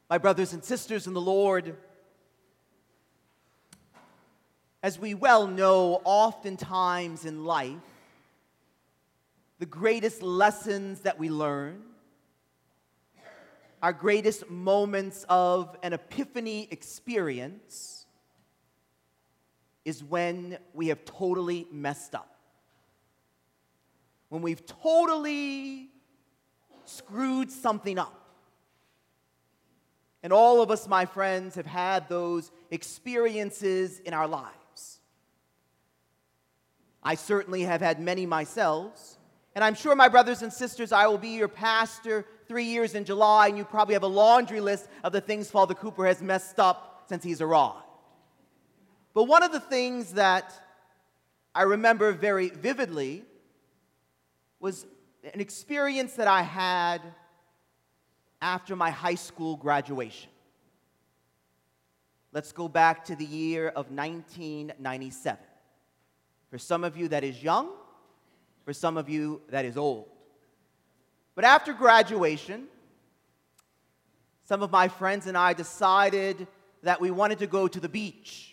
My brothers and sisters in the Lord, as we well know, oftentimes in life, the greatest lessons that we learn, our greatest moments of an epiphany experience, is when we have totally messed up. When we've totally screwed something up. And all of us, my friends, have had those experiences in our lives. I certainly have had many myself. And I'm sure, my brothers and sisters, I will be your pastor 3 years in July, and you probably have a laundry list of the things Father Cooper has messed up since he's arrived. But one of the things that I remember very vividly was an experience that I had after my high school graduation. Let's go back to the year of 1997. For some of you, that is young. For some of you, that is old. But after graduation, some of my friends and I decided that we wanted to go to the beach.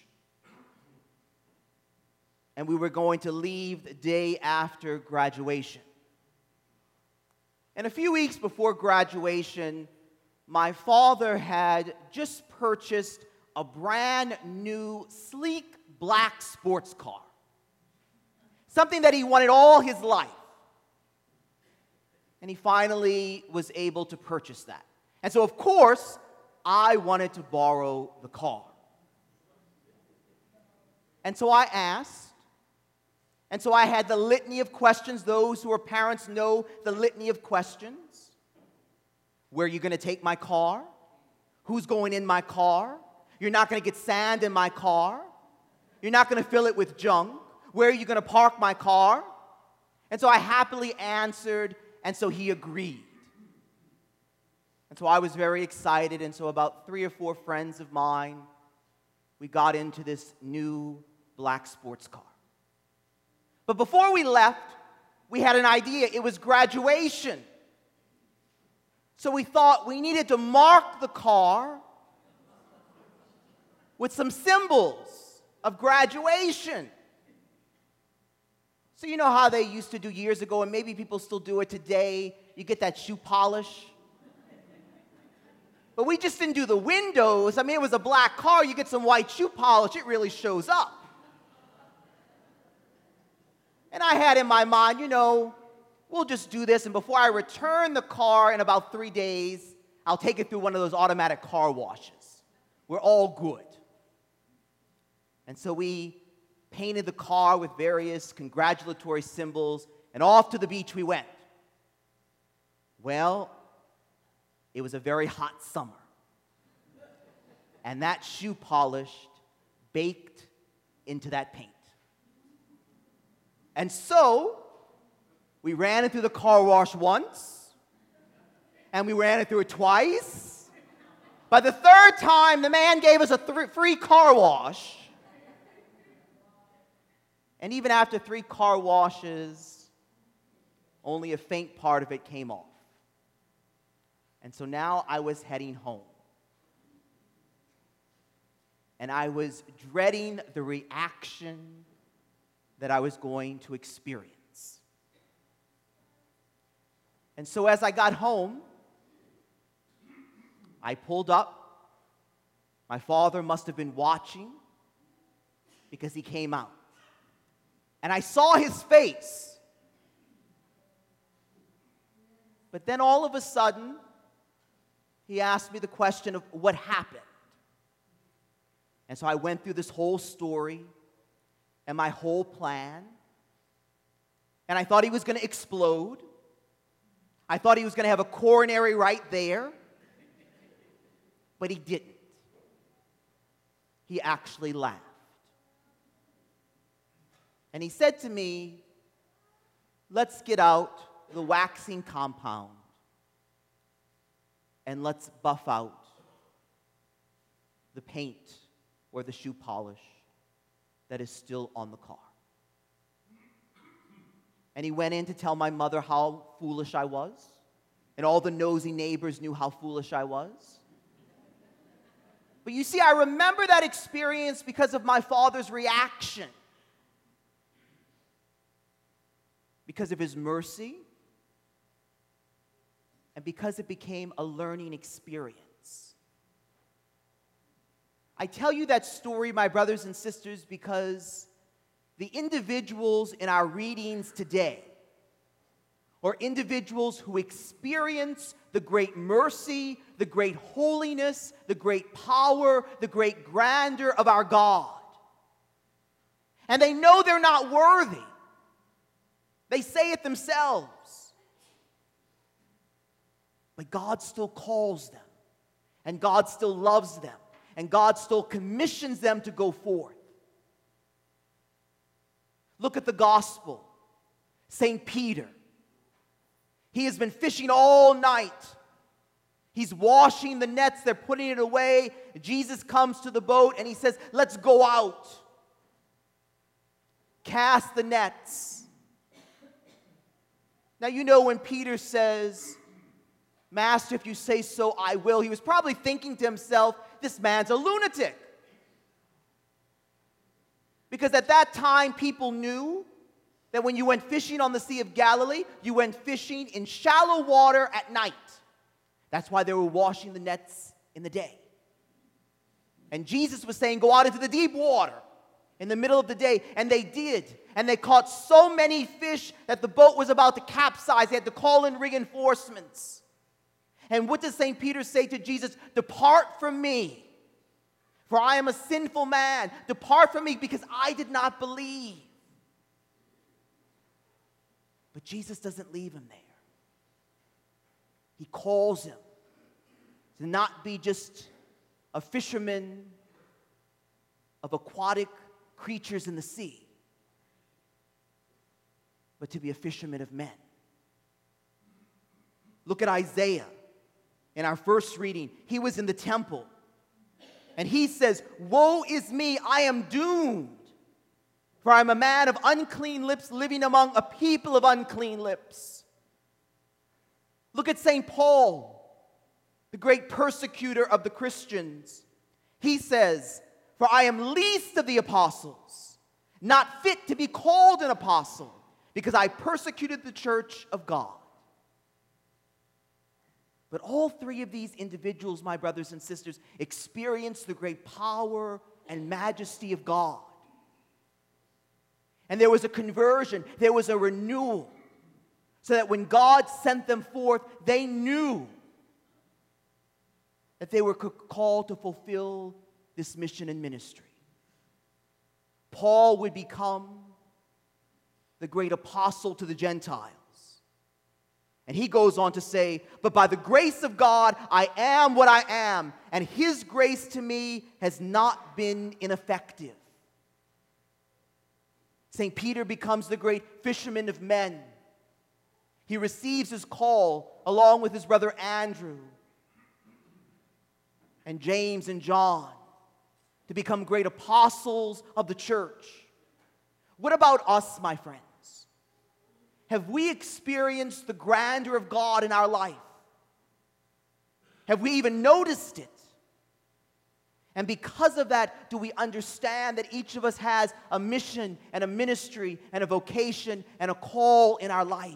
And we were going to leave the day after graduation. And a few weeks before graduation, my father had just purchased a brand new, sleek, black sports car. Something that he wanted all his life. And he finally was able to purchase that. And so, of course, I wanted to borrow the car. And so I asked. And so I had the litany of questions. Those who are parents know the litany of questions. Where are you going to take my car? Who's going in my car? You're not going to get sand in my car. You're not going to fill it with junk. Where are you going to park my car? And so I happily answered, and so he agreed. And so I was very excited, and so about 3 or 4 friends of mine, we got into this new black sports car. But before we left, we had an idea. It was graduation. So we thought we needed to mark the car with some symbols of graduation. So you know how they used to do years ago, and maybe people still do it today. You get that shoe polish. But we just didn't do the windows. I mean, it was a black car. You get some white shoe polish, it really shows up. And I had in my mind, we'll just do this, and before I return the car in about 3 days, I'll take it through one of those automatic car washes. We're all good. And so we painted the car with various congratulatory symbols, and off to the beach we went. Well, it was a very hot summer. And that shoe polish baked into that paint. And so, we ran it through the car wash once, and we ran it through it twice. By the 3rd time, the man gave us a free car wash. And even after 3 car washes, only a faint part of it came off. And so now I was heading home. And I was dreading the reaction that I was going to experience. And so as I got home, I pulled up. My father must have been watching because he came out. And I saw his face. But then all of a sudden, he asked me the question of what happened. And so I went through this whole story and my whole plan. And I thought he was going to explode. I thought he was going to have a coronary right there. But he didn't. He actually laughed. And he said to me, let's get out the waxing compound and let's buff out the paint or the shoe polish that is still on the car. And he went in to tell my mother how foolish I was, and all the nosy neighbors knew how foolish I was. But you see, I remember that experience because of my father's reaction. Because of his mercy, and because it became a learning experience. I tell you that story, my brothers and sisters, because the individuals in our readings today are individuals who experience the great mercy, the great holiness, the great power, the great grandeur of our God. And they know they're not worthy. They say it themselves. But God still calls them, and God still loves them, and God still commissions them to go forth. Look at the gospel. St. Peter. He has been fishing all night. He's washing the nets. They're putting it away. Jesus comes to the boat, and he says, let's go out. Cast the nets. Now, you know when Peter says, Master, if you say so, I will. He was probably thinking to himself, this man's a lunatic. Because at that time, people knew that when you went fishing on the Sea of Galilee, you went fishing in shallow water at night. That's why they were washing the nets in the day. And Jesus was saying, go out into the deep water in the middle of the day. And they did. And they caught so many fish that the boat was about to capsize. They had to call in reinforcements. And what does St. Peter say to Jesus? Depart from me, for I am a sinful man. Depart from me because I did not believe. But Jesus doesn't leave him there. He calls him to not be just a fisherman of aquatic creatures in the sea, but to be a fisherman of men. Look at Isaiah. In our first reading, he was in the temple. And he says, woe is me, I am doomed. For I am a man of unclean lips, living among a people of unclean lips. Look at St. Paul, the great persecutor of the Christians. He says, for I am least of the apostles, not fit to be called an apostle, because I persecuted the church of God. But all three of these individuals, my brothers and sisters, experienced the great power and majesty of God. And there was a conversion, there was a renewal, so that when God sent them forth, they knew that they were called to fulfill this mission and ministry. Paul would become the great apostle to the Gentiles. And he goes on to say, but by the grace of God, I am what I am, and his grace to me has not been ineffective. St. Peter becomes the great fisherman of men. He receives his call along with his brother Andrew and James and John to become great apostles of the church. What about us, my friends? Have we experienced the grandeur of God in our life? Have we even noticed it? And because of that, do we understand that each of us has a mission and a ministry and a vocation and a call in our life?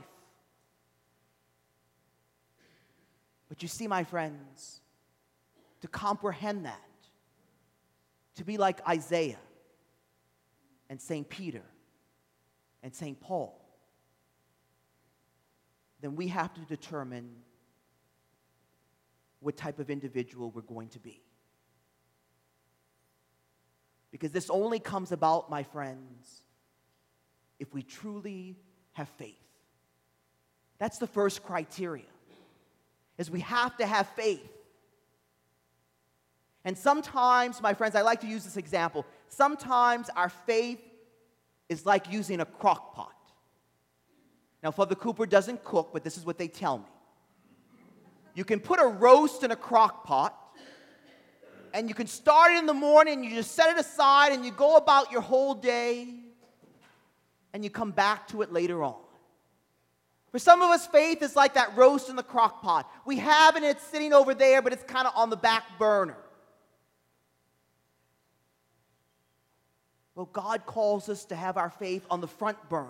But you see, my friends, to comprehend that, to be like Isaiah and St. Peter and St. Paul, then we have to determine what type of individual we're going to be. Because this only comes about, my friends, if we truly have faith. That's the first criteria, is we have to have faith. And sometimes, my friends, I like to use this example. Sometimes our faith is like using a crock pot. Now, Father Cooper doesn't cook, but this is what they tell me. You can put a roast in a crock pot, and you can start it in the morning, and you just set it aside, and you go about your whole day, and you come back to it later on. For some of us, faith is like that roast in the crock pot. We have it, and it's sitting over there, but it's kind of on the back burner. Well, God calls us to have our faith on the front burner.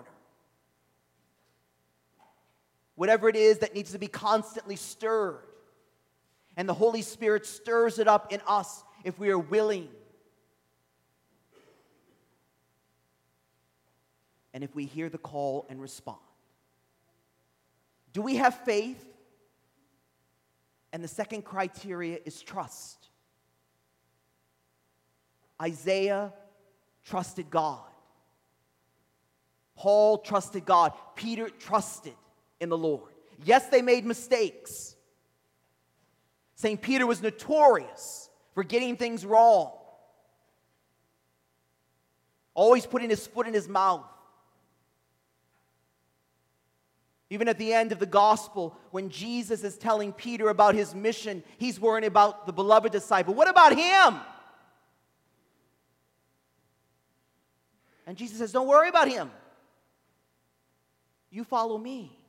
Whatever it is that needs to be constantly stirred. And the Holy Spirit stirs it up in us if we are willing. And if we hear the call and respond. Do we have faith? And the second criteria is trust. Isaiah trusted God. Paul trusted God. Peter trusted in the Lord. Yes, they made mistakes. St. Peter was notorious for getting things wrong. Always putting his foot in his mouth. Even at the end of the gospel, when Jesus is telling Peter about his mission, he's worrying about the beloved disciple. What about him? And Jesus says, don't worry about him. You follow me.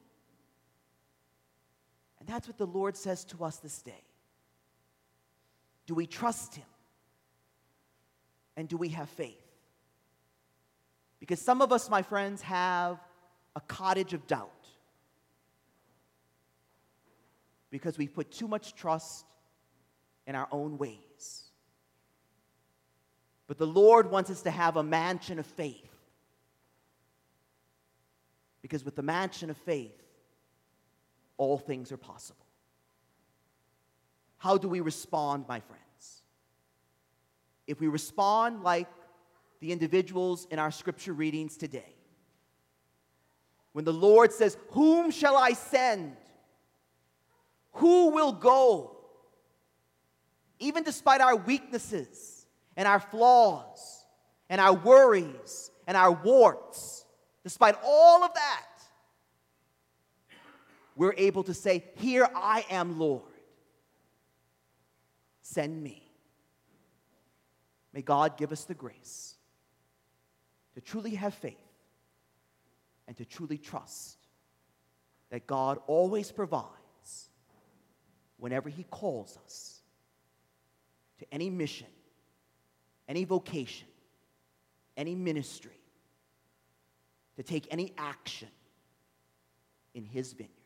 And that's what the Lord says to us this day. Do we trust him? And do we have faith? Because some of us, my friends, have a cottage of doubt. Because we put too much trust in our own ways. But the Lord wants us to have a mansion of faith. Because with the mansion of faith, all things are possible. How do we respond, my friends? If we respond like the individuals in our scripture readings today, when the Lord says, whom shall I send? Who will go? Even despite our weaknesses and our flaws and our worries and our warts, despite all of that, we're able to say, here I am, Lord. Send me. May God give us the grace to truly have faith and to truly trust that God always provides whenever he calls us to any mission, any vocation, any ministry, to take any action in his vineyard.